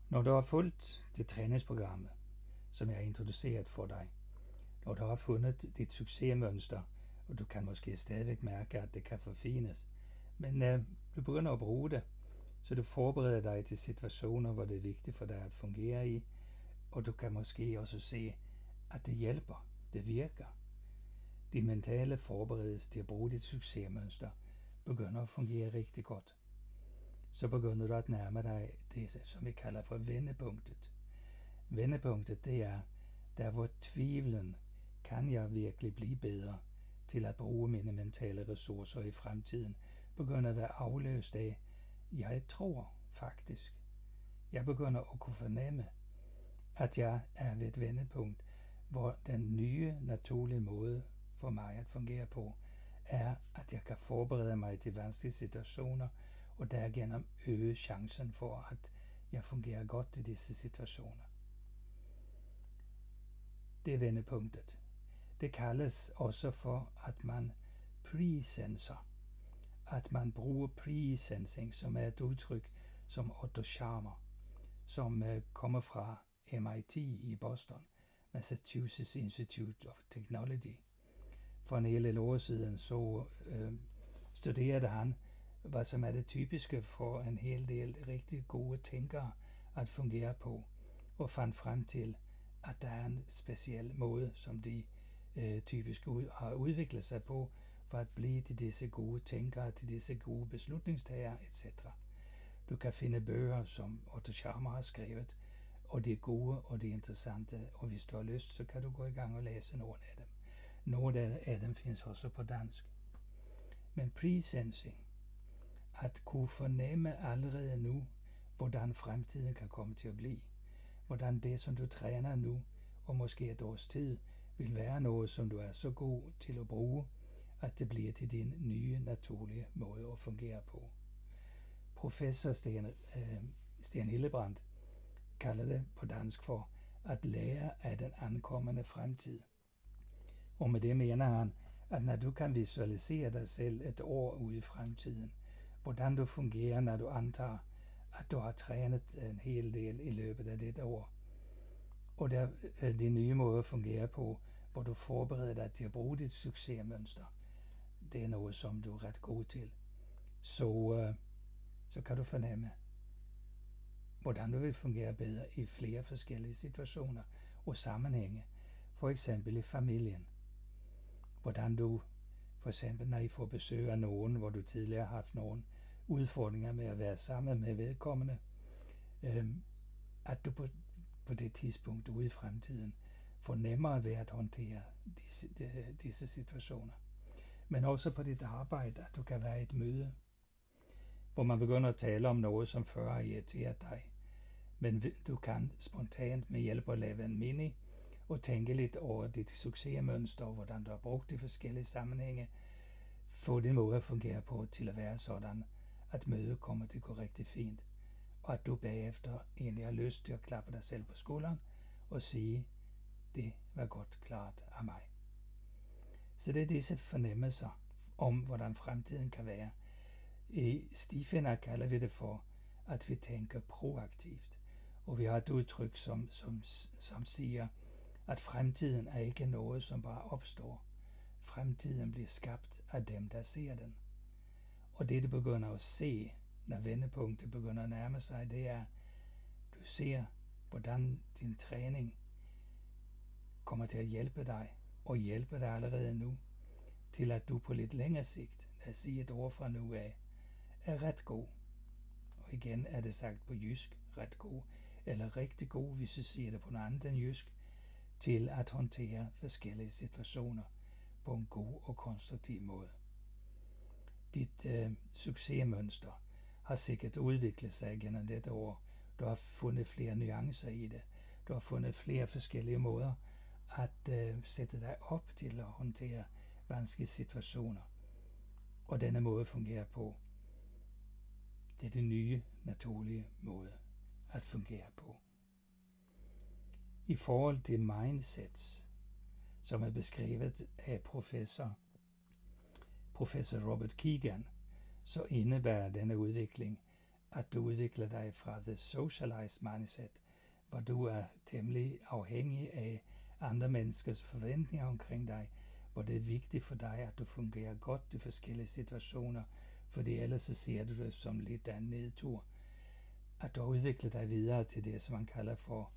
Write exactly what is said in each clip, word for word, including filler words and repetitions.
Når du har fulgt det træningsprogram, som jeg har introduceret for dig, når du har fundet dit succesmønster, og du kan måske stadigvæk mærke, at det kan forfines, men øh, du begynder at bruge det, så du forbereder dig til situationer, hvor det er vigtigt for dig at fungere i, og du kan måske også se, at det hjælper, det virker. Din mentale forberedelse til at bruge dit succesmønster begynder at fungere rigtig godt. Så begynder du at nærme dig det, som vi kalder for vendepunktet. Vendepunktet, det er der, hvor tvivlen, kan jeg virkelig blive bedre til at bruge mine mentale ressourcer i fremtiden, begynder at være afløst af, jeg tror faktisk. Jeg begynder at kunne fornemme, at jeg er ved et vendepunkt, hvor den nye, naturlige måde for mig at fungere på, er, at jeg kan forberede mig til vanskelige situationer, og derigennem øge chancen for, at jeg fungerer godt i disse situationer. Det er vendepunktet. Det kaldes også for, at man pre-sensor. At man bruger pre-sensing, som er et udtryk som Otto Scharmer, som uh, kommer fra M I T i Boston, Massachusetts Institute of Technology. For en hel år siden så øh, studerede han, hvad som er det typiske for en hel del rigtig gode tænkere at fungere på, og fandt frem til, at der er en speciel måde, som de øh, typisk ud, har udviklet sig på, for at blive til disse gode tænkere, til disse gode beslutningstagere, et cetera. Du kan finde bøger, som Otto Scharmer har skrevet, og de er gode, og de er interessante, og hvis du har lyst, så kan du gå i gang og læse nogle af dem. Nogle af dem findes også på dansk. Men presensing, at kunne fornemme allerede nu, hvordan fremtiden kan komme til at blive, hvordan det, som du træner nu, og måske et års tid, vil være noget, som du er så god til at bruge, at det bliver til din nye, naturlige måde at fungere på. Professor Sten, øh, Sten Hildebrandt kalder det på dansk for at lære af den ankommende fremtid. Og med det mener han, at når du kan visualisere dig selv et år ude i fremtiden, hvordan du fungerer, når du antager, at du har trænet en hel del i løbet af dette år, og der er de nye måder at fungere på, hvor du forbereder dig til at bruge dit succesmønster, det er noget, som du er ret god til, så, øh, så kan du fornemme, hvordan du vil fungere bedre i flere forskellige situationer og sammenhænge, for eksempel i familien. Hvordan du, for eksempel når I får besøg af nogen, hvor du tidligere har haft nogle udfordringer med at være sammen med vedkommende, øhm, at du på, på det tidspunkt ude i fremtiden får nemmere ved at håndtere disse, de, disse situationer. Men også på dit arbejde, at du kan være i et møde, hvor man begynder at tale om noget, som før har irriteret dig. Men du kan spontant med hjælp at lave en mini og tænke lidt over dit succesmønster, og hvordan du har brugt de forskellige sammenhænge, få din måde at fungere på til at være sådan, at mødet kommer til at gå rigtig fint, og at du bagefter egentlig har lyst til at klappe dig selv på skulderen og sige, det var godt klart af mig. Så det er disse fornemmelser om, hvordan fremtiden kan være. I Stifinder kalder vi det for, at vi tænker proaktivt, og vi har et udtryk, som, som, som siger, at fremtiden er ikke noget, som bare opstår. Fremtiden bliver skabt af dem, der ser den. Og det, du begynder at se, når vendepunktet begynder at nærme sig, det er, du ser, hvordan din træning kommer til at hjælpe dig, og hjælpe dig allerede nu, til at du på lidt længere sigt, lad os sige et år fra nu af, er ret god. Og igen er det sagt på jysk, ret god, eller rigtig god, hvis du siger det på noget andet end jysk, til at håndtere forskellige situationer på en god og konstruktiv måde. Dit øh, succesmønster har sikkert udviklet sig gennem dette år. Du har fundet flere nuancer i det. Du har fundet flere forskellige måder at øh, sætte dig op til at håndtere vanskelige situationer. Og denne måde fungerer på, det er den nye, naturlige måde at fungere på. I forhold til mindsets, som er beskrevet af professor, professor Robert Kegan, så indebærer denne udvikling, at du udvikler dig fra the socialized mindset, hvor du er temmelig afhængig af andre menneskers forventninger omkring dig, hvor det er vigtigt for dig, at du fungerer godt i forskellige situationer, fordi ellers så ser du det som lidt af en nedtur. At du udvikler dig videre til det, som man kalder for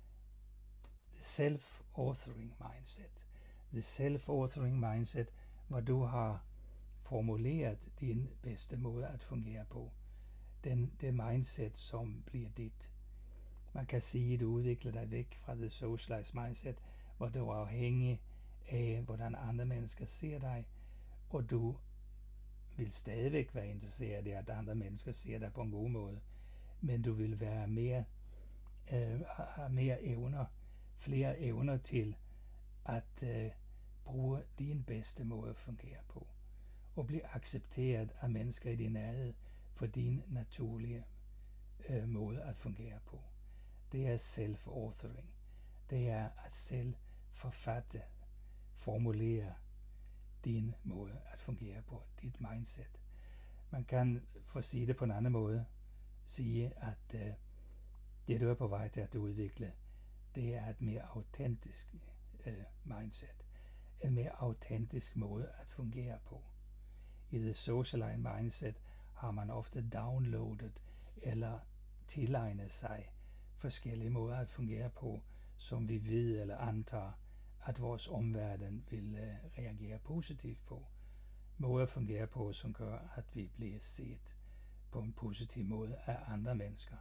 self-authoring mindset. The self-authoring mindset, hvor du har formuleret din bedste måde at fungere på. Den, det mindset, som bliver dit. Man kan sige, at du udvikler dig væk fra the socialized mindset, hvor du er afhængig af, hvordan andre mennesker ser dig, og du vil stadigvæk være interesseret i, at andre mennesker ser dig på en god måde, men du vil være mere, øh, have mere evner, flere evner til at øh, bruge din bedste måde at fungere på, og blive accepteret af mennesker i din nærhed for din naturlige øh, måde at fungere på. Det er self-authoring. Det er at selv forfatte, formulere din måde at fungere på, dit mindset. Man kan, for at sige det på en anden måde, sige, at øh, det du er på vej til at udvikle, det er et mere autentisk øh, mindset. En mere autentisk måde at fungere på. I det socialized mindset har man ofte downloadet eller tilegnet sig forskellige måder at fungere på, som vi ved eller antager, at vores omverden vil uh, reagere positivt på. Måder at fungere på, som gør, at vi bliver set på en positiv måde af andre mennesker.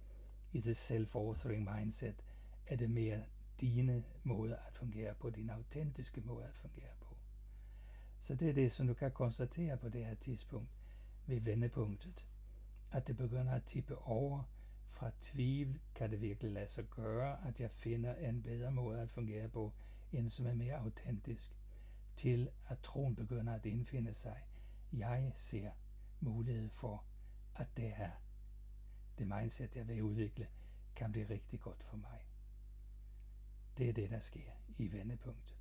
I det self-authoring mindset er det mere dine måder at fungere på, din autentiske måde at fungere på. Så det er det, som du kan konstatere på det her tidspunkt ved vendepunktet. At det begynder at tippe over fra tvivl, kan det virkelig lade sig gøre, at jeg finder en bedre måde at fungere på, en som er mere autentisk, til at troen begynder at indfinde sig. Jeg ser mulighed for, at det her, det mindset, jeg vil udvikle, kan blive rigtig godt for mig. Det er det, der sker i vendepunktet.